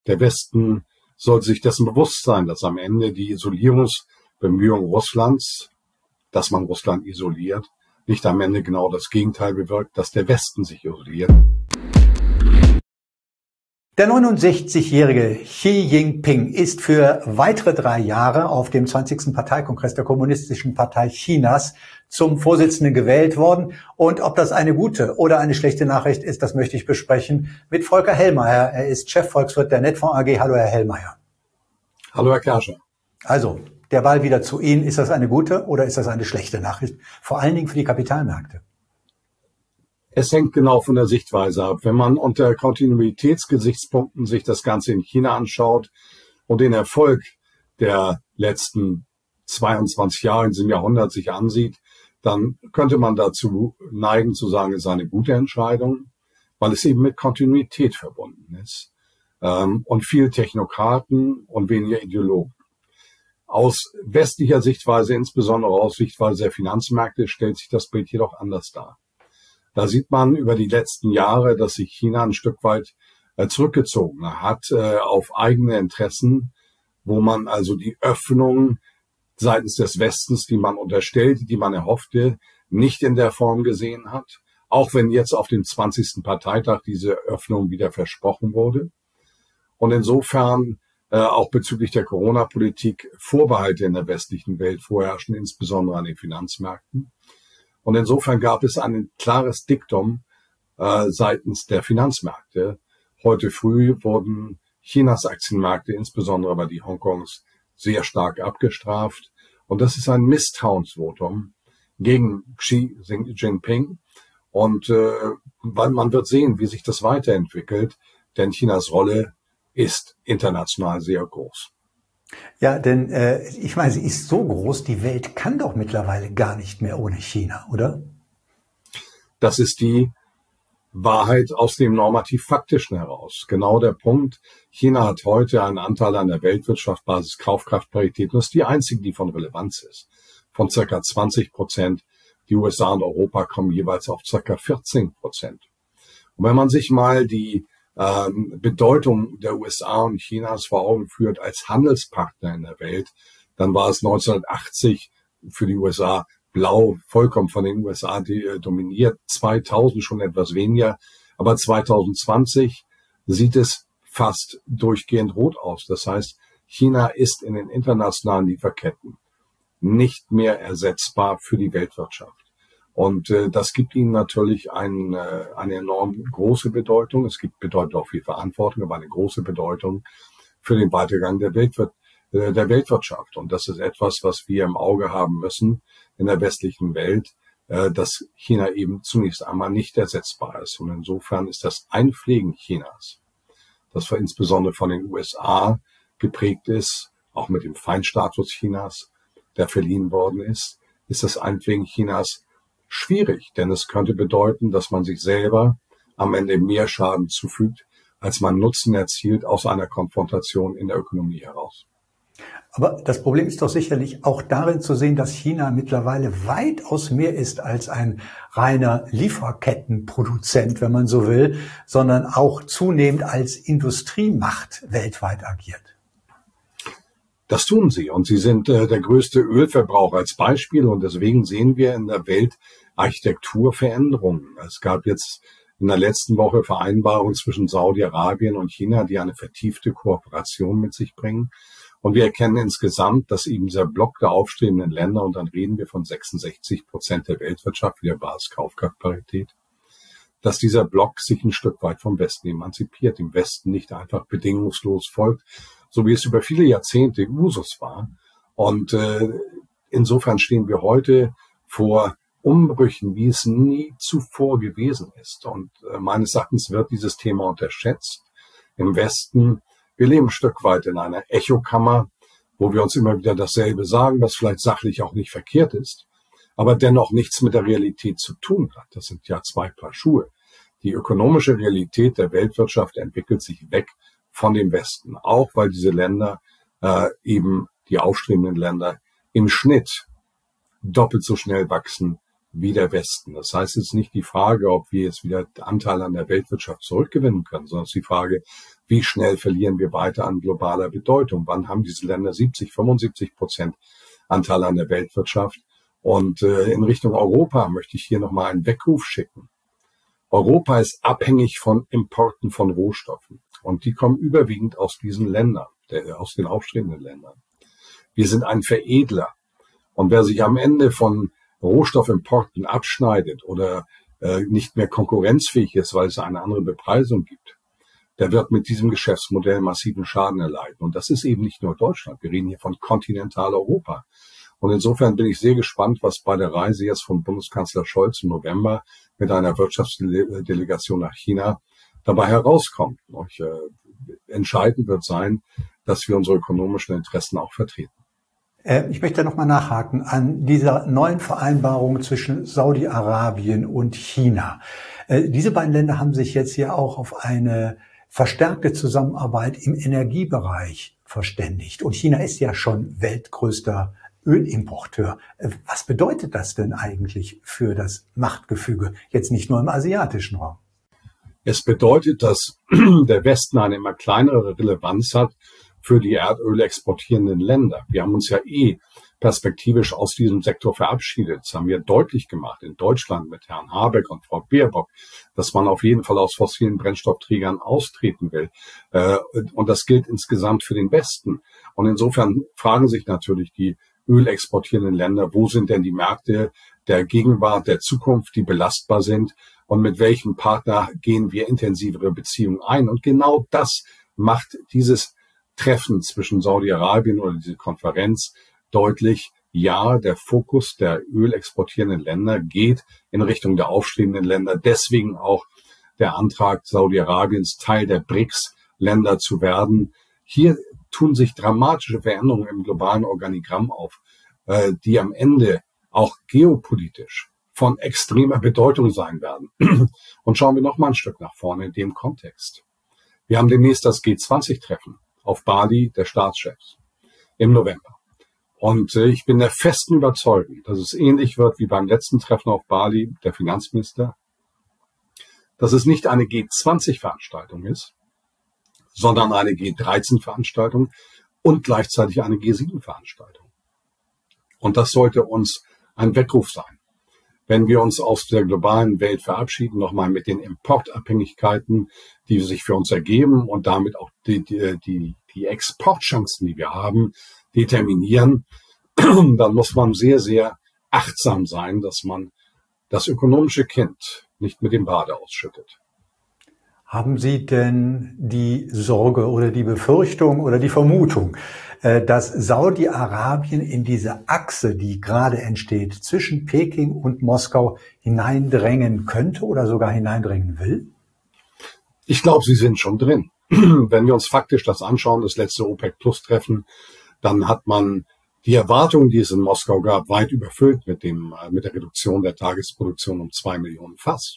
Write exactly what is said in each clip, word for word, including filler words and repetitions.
Der Westen soll sich dessen bewusst sein, dass am Ende die Isolierungsbemühungen Russlands, dass man Russland isoliert, nicht am Ende genau das Gegenteil bewirkt, dass der Westen sich isoliert. Der neunundsechzigjährige Xi Jinping ist für weitere drei Jahre auf dem zwanzigsten Parteikongress der Kommunistischen Partei Chinas zum Vorsitzenden gewählt worden. Und ob das eine gute oder eine schlechte Nachricht ist, das möchte ich besprechen mit Volker Hellmeier. Er ist Chefvolkswirt der Netfonds A G. Hallo, Herr Hellmeier. Hallo, Herr Kerscher. Also, der Ball wieder zu Ihnen. Ist das eine gute oder ist das eine schlechte Nachricht? Vor allen Dingen für die Kapitalmärkte. Es hängt genau von der Sichtweise ab. Wenn man unter Kontinuitätsgesichtspunkten sich das Ganze in China anschaut und den Erfolg der letzten zweiundzwanzig Jahre in diesem Jahrhundert sich ansieht, dann könnte man dazu neigen zu sagen, es ist eine gute Entscheidung, weil es eben mit Kontinuität verbunden ist ähm, und viel Technokraten und weniger Ideologen. Aus westlicher Sichtweise, insbesondere aus Sichtweise der Finanzmärkte, stellt sich das Bild jedoch anders dar. Da sieht man über die letzten Jahre, dass sich China ein Stück weit äh, zurückgezogen hat äh, auf eigene Interessen, wo man also die Öffnung seitens des Westens, die man unterstellte, die man erhoffte, nicht in der Form gesehen hat. Auch wenn jetzt auf dem zwanzigsten Parteitag diese Öffnung wieder versprochen wurde. Und insofern äh, auch bezüglich der Corona-Politik Vorbehalte in der westlichen Welt vorherrschen, insbesondere an den Finanzmärkten. Und insofern gab es ein klares Diktum äh, seitens der Finanzmärkte. Heute früh wurden Chinas Aktienmärkte, insbesondere aber die Hongkongs, sehr stark abgestraft. Und das ist ein Misstrauensvotum gegen Xi Jinping. Und äh, weil man wird sehen, wie sich das weiterentwickelt, denn Chinas Rolle ist international sehr groß. Ja, denn äh, ich meine, sie ist so groß, die Welt kann doch mittlerweile gar nicht mehr ohne China, oder? Das ist die Wahrheit aus dem normativ-faktischen heraus. Genau der Punkt. China hat heute einen Anteil an der Weltwirtschaft, Basis Kaufkraftparität, und das ist die einzige, die von Relevanz ist, von circa zwanzig Prozent. Die U S A und Europa kommen jeweils auf circa vierzehn Prozent. Und wenn man sich mal die ähm, Bedeutung der U S A und Chinas vor Augen führt als Handelspartner in der Welt, dann war es neunzehnhundertachtzig für die U S A blau, vollkommen von den U S A die, äh, dominiert, zweitausend schon etwas weniger, aber zwanzig zwanzig sieht es fast durchgehend rot aus. Das heißt, China ist in den internationalen Lieferketten nicht mehr ersetzbar für die Weltwirtschaft. Und äh, das gibt ihnen natürlich ein, äh, eine enorm große Bedeutung. Es gibt bedeutet auch viel Verantwortung, aber eine große Bedeutung für den Weitergang der, Weltwir- äh, der Weltwirtschaft. Und das ist etwas, was wir im Auge haben müssen in der westlichen Welt, äh, dass China eben zunächst einmal nicht ersetzbar ist. Und insofern ist das Einpflegen Chinas, das für insbesondere von den U S A geprägt ist, auch mit dem Feindstatus Chinas, der verliehen worden ist, ist das Einpflegen Chinas schwierig, denn es könnte bedeuten, dass man sich selber am Ende mehr Schaden zufügt, als man Nutzen erzielt aus einer Konfrontation in der Ökonomie heraus. Aber das Problem ist doch sicherlich auch darin zu sehen, dass China mittlerweile weitaus mehr ist als ein reiner Lieferkettenproduzent, wenn man so will, sondern auch zunehmend als Industriemacht weltweit agiert. Das tun sie und sie sind äh, der größte Ölverbraucher als Beispiel und deswegen sehen wir in der Welt Architekturveränderungen. Es gab jetzt in der letzten Woche Vereinbarungen zwischen Saudi-Arabien und China, die eine vertiefte Kooperation mit sich bringen. Und wir erkennen insgesamt, dass eben dieser Block der aufstrebenden Länder, und dann reden wir von sechsundsechzig Prozent der Weltwirtschaft, wie der Basis-Kaufkraftparität, dass dieser Block sich ein Stück weit vom Westen emanzipiert, dem Westen nicht einfach bedingungslos folgt, so wie es über viele Jahrzehnte Usus war. Und äh, insofern stehen wir heute vor Umbrüchen, wie es nie zuvor gewesen ist. Und äh, meines Erachtens wird dieses Thema unterschätzt. Im Westen, wir leben ein Stück weit in einer Echokammer, wo wir uns immer wieder dasselbe sagen, was vielleicht sachlich auch nicht verkehrt ist, aber dennoch nichts mit der Realität zu tun hat. Das sind ja zwei Paar Schuhe. Die ökonomische Realität der Weltwirtschaft entwickelt sich weg von dem Westen, auch weil diese Länder äh, eben die aufstrebenden Länder im Schnitt doppelt so schnell wachsen wie der Westen. Das heißt, es ist nicht die Frage, ob wir jetzt wieder Anteil an der Weltwirtschaft zurückgewinnen können, sondern es ist die Frage, wie schnell verlieren wir weiter an globaler Bedeutung? Wann haben diese Länder siebzig, fünfundsiebzig Prozent Anteil an der Weltwirtschaft? Und äh, in Richtung Europa möchte ich hier nochmal einen Weckruf schicken. Europa ist abhängig von Importen von Rohstoffen. Und die kommen überwiegend aus diesen Ländern, der, aus den aufstrebenden Ländern. Wir sind ein Veredler. Und wer sich am Ende von Rohstoffimporten abschneidet oder äh, nicht mehr konkurrenzfähig ist, weil es eine andere Bepreisung gibt, der wird mit diesem Geschäftsmodell massiven Schaden erleiden. Und das ist eben nicht nur Deutschland. Wir reden hier von Kontinentaleuropa. Und insofern bin ich sehr gespannt, was bei der Reise jetzt von Bundeskanzler Scholz im November mit einer Wirtschaftsdelegation nach China dabei herauskommt. Und, äh, entscheidend wird sein, dass wir unsere ökonomischen Interessen auch vertreten. Ich möchte noch mal nachhaken an dieser neuen Vereinbarung zwischen Saudi-Arabien und China. Diese beiden Länder haben sich jetzt ja auch auf eine verstärkte Zusammenarbeit im Energiebereich verständigt. Und China ist ja schon weltgrößter Ölimporteur. Was bedeutet das denn eigentlich für das Machtgefüge, jetzt nicht nur im asiatischen Raum? Es bedeutet, dass der Westen eine immer kleinere Relevanz hat für die Erdöl exportierenden Länder. Wir haben uns ja eh perspektivisch aus diesem Sektor verabschiedet. Das haben wir deutlich gemacht in Deutschland mit Herrn Habeck und Frau Baerbock, dass man auf jeden Fall aus fossilen Brennstoffträgern austreten will. Und das gilt insgesamt für den Westen. Und insofern fragen sich natürlich die ölexportierenden Länder, wo sind denn die Märkte der Gegenwart, der Zukunft, die belastbar sind und mit welchem Partner gehen wir intensivere Beziehungen ein. Und genau das macht dieses Treffen zwischen Saudi-Arabien oder diese Konferenz deutlich, ja, der Fokus der ölexportierenden Länder geht in Richtung der aufstrebenden Länder. Deswegen auch der Antrag Saudi-Arabiens, Teil der B R I C S-Länder zu werden. Hier tun sich dramatische Veränderungen im globalen Organigramm auf, äh, die am Ende auch geopolitisch von extremer Bedeutung sein werden. Und schauen wir noch mal ein Stück nach vorne in dem Kontext. Wir haben demnächst das G zwanzig-Treffen auf Bali der Staatschefs im November. Und äh, ich bin der festen Überzeugung, dass es ähnlich wird wie beim letzten Treffen auf Bali der Finanzminister, dass es nicht eine G zwanzig-Veranstaltung ist, sondern eine G dreizehn-Veranstaltung und gleichzeitig eine G sieben-Veranstaltung. Und das sollte uns ein Weckruf sein. Wenn wir uns aus der globalen Welt verabschieden, nochmal mit den Importabhängigkeiten, die sich für uns ergeben und damit auch die, die, die, die Exportchancen, die wir haben, determinieren, dann muss man sehr, sehr achtsam sein, dass man das ökonomische Kind nicht mit dem Bade ausschüttet. Haben Sie denn die Sorge oder die Befürchtung oder die Vermutung, dass Saudi-Arabien in diese Achse, die gerade entsteht, zwischen Peking und Moskau hineindrängen könnte oder sogar hineindrängen will? Ich glaube, sie sind schon drin. Wenn wir uns faktisch das anschauen, das letzte OPEC-Plus-Treffen, dann hat man die Erwartungen, die es in Moskau gab, weit überfüllt mit dem mit der Reduktion der Tagesproduktion um zwei Millionen Fass.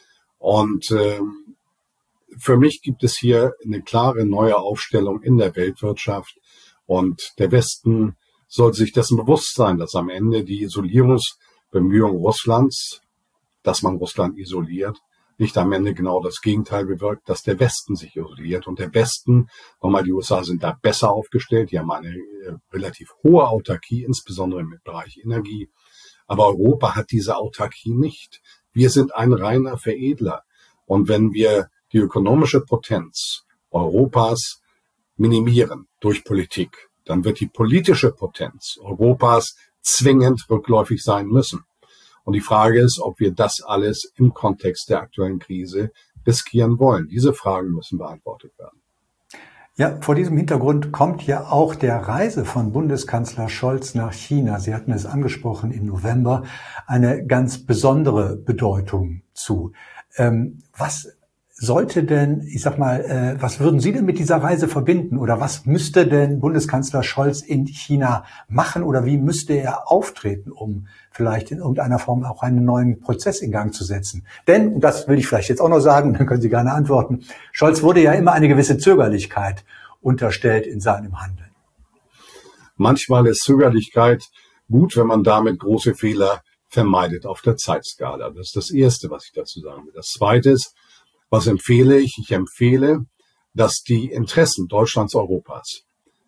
Und ähm, für mich gibt es hier eine klare neue Aufstellung in der Weltwirtschaft. Und der Westen soll sich dessen bewusst sein, dass am Ende die Isolierungsbemühungen Russlands, dass man Russland isoliert, nicht am Ende genau das Gegenteil bewirkt, dass der Westen sich isoliert. Und der Westen, nochmal, die U S A sind da besser aufgestellt, die haben eine äh, relativ hohe Autarkie, insbesondere im Bereich Energie. Aber Europa hat diese Autarkie nicht. Wir sind ein reiner Veredler. Und wenn wir die ökonomische Potenz Europas minimieren durch Politik, dann wird die politische Potenz Europas zwingend rückläufig sein müssen. Und die Frage ist, ob wir das alles im Kontext der aktuellen Krise riskieren wollen. Diese Fragen müssen beantwortet werden. Ja, vor diesem Hintergrund kommt ja auch der Reise von Bundeskanzler Scholz nach China, Sie hatten es angesprochen, im November, eine ganz besondere Bedeutung zu. Ähm, was sollte denn, ich sag mal, äh, was würden Sie denn mit dieser Reise verbinden? Oder was müsste denn Bundeskanzler Scholz in China machen? Oder wie müsste er auftreten, um vielleicht in irgendeiner Form auch einen neuen Prozess in Gang zu setzen? Denn, und das will ich vielleicht jetzt auch noch sagen, dann können Sie gerne antworten, Scholz wurde ja immer eine gewisse Zögerlichkeit unterstellt in seinem Handeln. Manchmal ist Zögerlichkeit gut, wenn man damit große Fehler vermeidet auf der Zeitskala. Das ist das Erste, was ich dazu sagen will. Das Zweite ist, was empfehle ich? Ich empfehle, dass die Interessen Deutschlands, Europas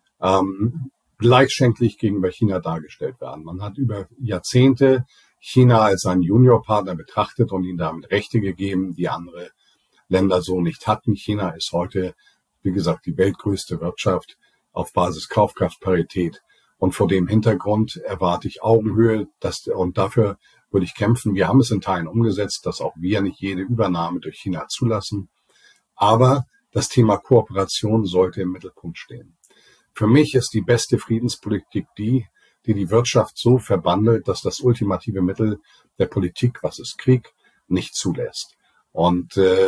ähm, gleichschenklich gegenüber China dargestellt werden. Man hat über Jahrzehnte China als einen Juniorpartner betrachtet und ihnen damit Rechte gegeben, die andere Länder so nicht hatten. China ist heute, wie gesagt, die weltgrößte Wirtschaft auf Basis Kaufkraftparität. Und vor dem Hintergrund erwarte ich Augenhöhe, dass, und dafür würde ich kämpfen. Wir haben es in Teilen umgesetzt, dass auch wir nicht jede Übernahme durch China zulassen. Aber das Thema Kooperation sollte im Mittelpunkt stehen. Für mich ist die beste Friedenspolitik die, die die Wirtschaft so verbandelt, dass das ultimative Mittel der Politik, was ist Krieg, nicht zulässt. Und äh,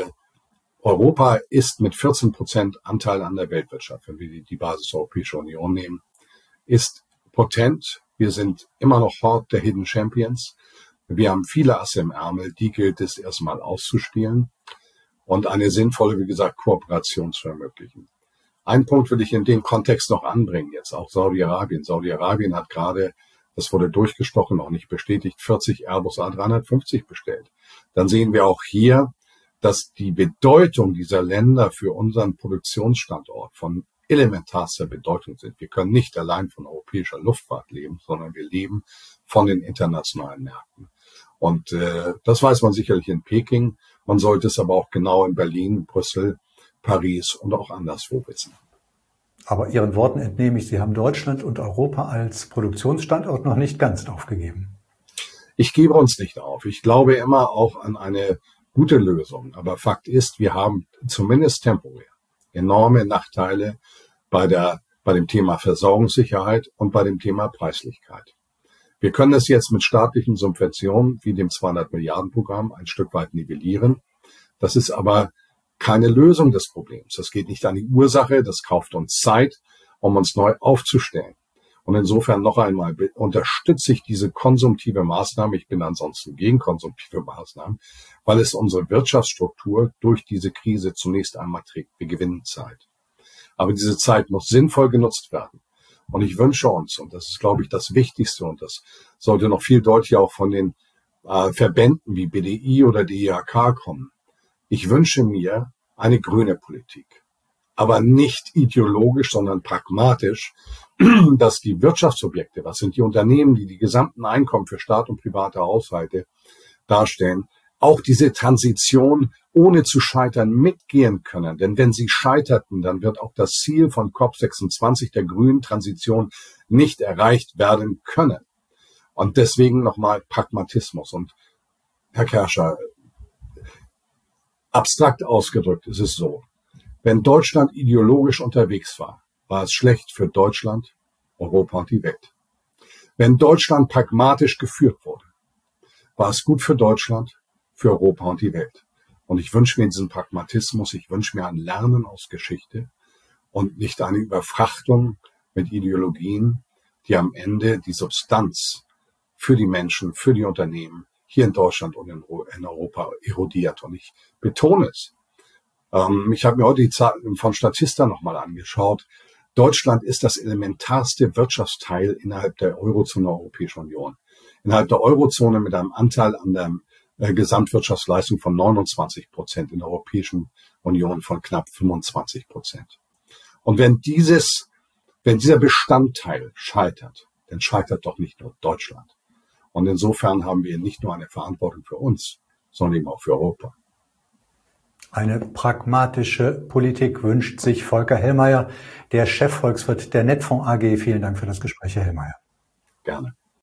Europa ist mit vierzehn Prozent Anteil an der Weltwirtschaft, wenn wir die, die Basis der Europäischen Union nehmen, ist potent. Wir sind immer noch Hort der Hidden Champions. Wir haben viele Asse im Ärmel, die gilt es erstmal auszuspielen und eine sinnvolle, wie gesagt, Kooperation zu ermöglichen. Einen Punkt will ich in dem Kontext noch anbringen, jetzt auch Saudi-Arabien. Saudi-Arabien hat gerade, das wurde durchgesprochen, noch nicht bestätigt, vierzig Airbus A dreihundertfünfzig bestellt. Dann sehen wir auch hier, dass die Bedeutung dieser Länder für unseren Produktionsstandort von elementarster Bedeutung sind. Wir können nicht allein von europäischer Luftfahrt leben, sondern wir leben von den internationalen Märkten. Und äh, das weiß man sicherlich in Peking. Man sollte es aber auch genau in Berlin, Brüssel, Paris und auch anderswo wissen. Aber Ihren Worten entnehme ich, Sie haben Deutschland und Europa als Produktionsstandort noch nicht ganz aufgegeben. Ich gebe uns nicht auf. Ich glaube immer auch an eine gute Lösung. Aber Fakt ist, wir haben zumindest temporär enorme Nachteile bei der, bei dem Thema Versorgungssicherheit und bei dem Thema Preislichkeit. Wir können es jetzt mit staatlichen Subventionen wie dem zweihundert Milliarden Programm ein Stück weit nivellieren. Das ist aber keine Lösung des Problems. Das geht nicht an die Ursache. Das kauft uns Zeit, um uns neu aufzustellen. Und insofern noch einmal unterstütze ich diese konsumtive Maßnahme. Ich bin ansonsten gegen konsumtive Maßnahmen, weil es unsere Wirtschaftsstruktur durch diese Krise zunächst einmal trägt. Wir gewinnen Zeit. Aber diese Zeit muss sinnvoll genutzt werden. Und ich wünsche uns, und das ist, glaube ich, das Wichtigste, und das sollte noch viel deutlicher auch von den äh, Verbänden wie B D I oder D I H K kommen. Ich wünsche mir eine grüne Politik. Aber nicht ideologisch, sondern pragmatisch, dass die Wirtschaftsobjekte, was sind die Unternehmen, die die gesamten Einkommen für Staat und private Haushalte darstellen, auch diese Transition ohne zu scheitern mitgehen können. Denn wenn sie scheiterten, dann wird auch das Ziel von C O P sechsundzwanzig der grünen Transition nicht erreicht werden können. Und deswegen nochmal Pragmatismus. Und Herr Kerscher, abstrakt ausgedrückt ist es so, wenn Deutschland ideologisch unterwegs war, war es schlecht für Deutschland, Europa und die Welt. Wenn Deutschland pragmatisch geführt wurde, war es gut für Deutschland, für Europa und die Welt. Und ich wünsche mir diesen Pragmatismus, ich wünsche mir ein Lernen aus Geschichte und nicht eine Überfrachtung mit Ideologien, die am Ende die Substanz für die Menschen, für die Unternehmen hier in Deutschland und in Europa erodiert. Und ich betone es. Ähm, ich habe mir heute die Zahlen von Statista nochmal angeschaut. Deutschland ist das elementarste Wirtschaftsteil innerhalb der Eurozone der Europäischen Union. Innerhalb der Eurozone mit einem Anteil an der äh, Gesamtwirtschaftsleistung von neunundzwanzig Prozent, in der Europäischen Union von knapp fünfundzwanzig Prozent. Und wenn dieses, wenn dieser Bestandteil scheitert, dann scheitert doch nicht nur Deutschland. Und insofern haben wir nicht nur eine Verantwortung für uns, sondern eben auch für Europa. Eine pragmatische Politik wünscht sich Volker Hellmeier, der Chefvolkswirt der Netfonds A G. Vielen Dank für das Gespräch, Herr Hellmeier. Gerne.